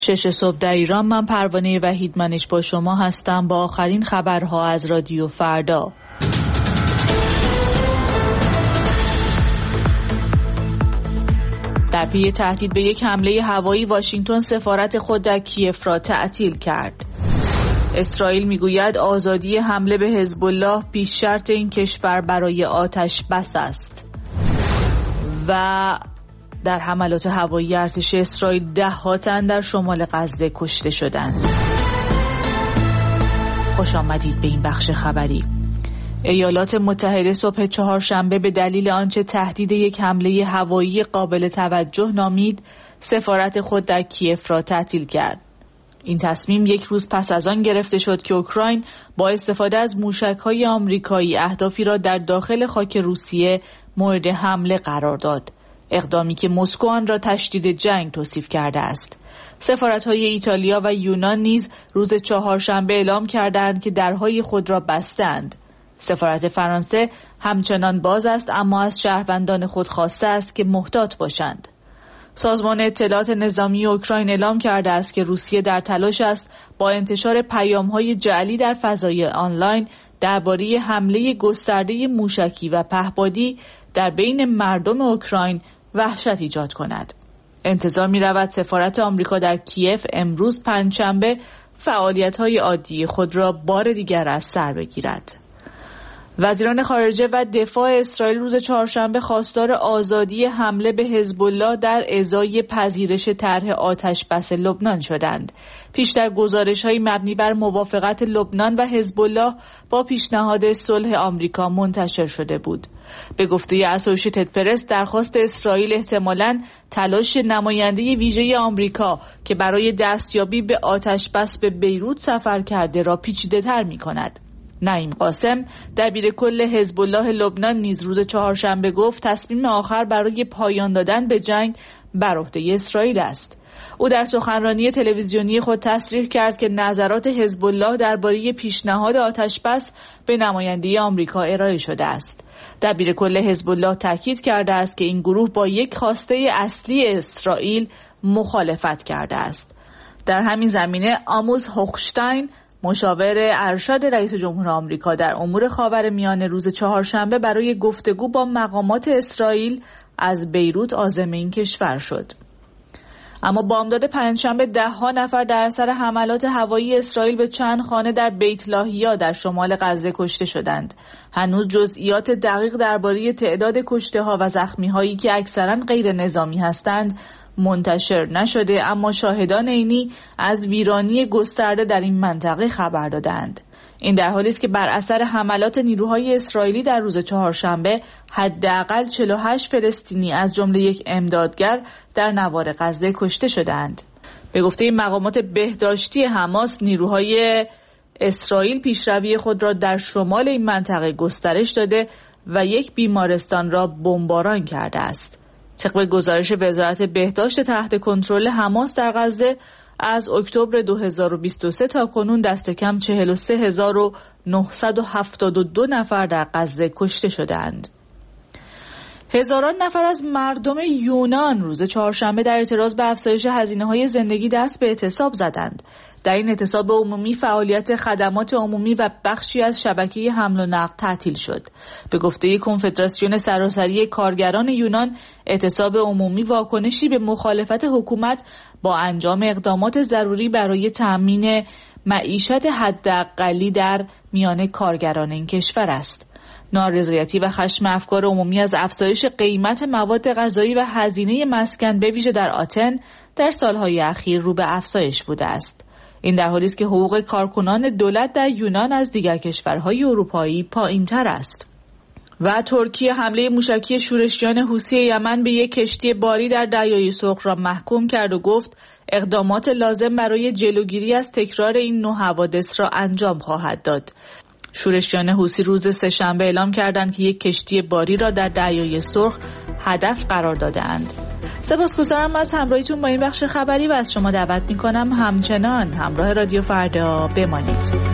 6 صبح در ایران. من پروانه وحیدمنش با شما هستم با آخرین خبرها از رادیو فردا. در پی تهدید به یک حمله هوایی واشنگتن سفارت خود در کیف را تعطیل کرد. اسرائیل میگوید آزادی حمله به حزب الله پیش شرط این کشور برای آتش بس است. و در حملات هوایی ارتش اسرائیل 10 تن در شمال غزه کشته شدند. خوش آمدید به این بخش خبری. ایالات متحده صبح چهارشنبه به دلیل آنچه تهدید یک حمله هوایی قابل توجه نامید، سفارت خود در کیف را تعطیل کرد. این تصمیم یک روز پس از آن گرفته شد که اوکراین با استفاده از موشک‌های آمریکایی اهدافی را در داخل خاک روسیه مورد حمله قرار داد. اقدامی که مسکو آن را تشدید جنگ توصیف کرده است. سفارت‌های ایتالیا و یونان نیز روز چهارشنبه اعلام کردند که درهای خود را بستند. سفارت فرانسه همچنان باز است، اما از شهروندان خود خواسته است که محتاط باشند. سازمان اطلاعات نظامی اوکراین اعلام کرده است که روسیه در تلاش است با انتشار پیام‌های جعلی در فضای آنلاین درباره حمله گسترده موشکی و پهپادی در بین مردم اوکراین وحشت ایجاد کند. انتظار می‌رود سفارت آمریکا در کیف امروز پنجشنبه فعالیت‌های عادی خود را بار دیگر از سر بگیرد. وزیران خارجه و دفاع اسرائیل روز چهارشنبه خواستار آزادی حمله به حزب الله در ازای پذیرش طرح آتش بس لبنان شدند. پیشتر گزارش‌های مبنی بر موافقت لبنان و حزب الله با پیشنهاد صلح آمریکا منتشر شده بود. به گفته اسوشیتد پرس، درخواست اسرائیل احتمالاً تلاش نماینده ویژه آمریکا که برای دستیابی به آتش بس به بیروت سفر کرده را پیچیده‌تر می‌کند. نعیم قاسم دبیرکل حزب الله لبنان نیز روز چهارشنبه گفت تصمیم آخر برای پایان دادن به جنگ بر عهده اسرائیل است. او در سخنرانی تلویزیونی خود تصریح کرد که نظرات حزب الله درباره پیشنهاد آتش بس به نماینده آمریکا ارائه شده است. دبیرکل حزب الله تاکید کرده است که این گروه با یک خواسته اصلی اسرائیل مخالفت کرده است. در همین زمینه آموز هوخشتاین، مشاور ارشد رئیس جمهور آمریکا در امور خاورمیانه، روز چهارشنبه برای گفتگو با مقامات اسرائیل از بیروت عازم این کشور شد. اما بامداد پنجشنبه 10 نفر در اثر حملات هوایی اسرائیل به چند خانه در بیت لاهیا در شمال غزه کشته شدند. هنوز جزئیات دقیق درباره تعداد کشته‌ها و زخمی‌هایی که اکثراً غیر نظامی هستند منتشر نشده، اما شاهدان عینی از ویرانی گسترده در این منطقه خبر دادند. این در حالی است که بر اثر حملات نیروهای اسرائیلی در روز چهارشنبه حداقل 48 فلسطینی از جمله یک امدادگر در نوار غزه کشته شدند. به گفته مقامات بهداشتی حماس، نیروهای اسرائیل پیشروی خود را در شمال این منطقه گسترش داده و یک بیمارستان را بمباران کرده است. طبق گزارش وزارت بهداشت تحت کنترل حماس در غزه، از اکتبر 2023 تا کنون دست کم 43972 نفر در غزه کشته شدند. هزاران نفر از مردم یونان روز چهارشنبه در اعتراض به افزایش هزینه‌های زندگی دست به اعتصاب زدند. در این اعتصاب عمومی فعالیت خدمات عمومی و بخشی از شبکه حمل و نقل تعطیل شد. به گفته کنفدراسیون سراسری کارگران یونان، اعتصاب عمومی واکنشی به مخالفت حکومت با انجام اقدامات ضروری برای تأمین معیشت حداقلی در میان کارگران این کشور است. نارضایتی و خشم افکار عمومی از افزایش قیمت مواد غذایی و هزینه مسکن به ویژه در آتن در سالهای اخیر رو به افزایش بوده است. این در حالی است که حقوق کارکنان دولت در یونان از دیگر کشورهای اروپایی پایین‌تر است. و ترکیه حمله موشکی شورشیان حوثی یمن به یک کشتی باری در دریای سرخ را محکوم کرد و گفت اقدامات لازم برای جلوگیری از تکرار این نوع حوادث را انجام خواهد داد. شورشیان حوثی روز سه‌شنبه اعلام کردند که یک کشتی باری را در دریای سرخ هدف قرار داده‌اند. سپاسگزارم از همراهیتون با این بخش خبری و از شما دعوت می‌کنم همچنان همراه رادیو فردا بمانید.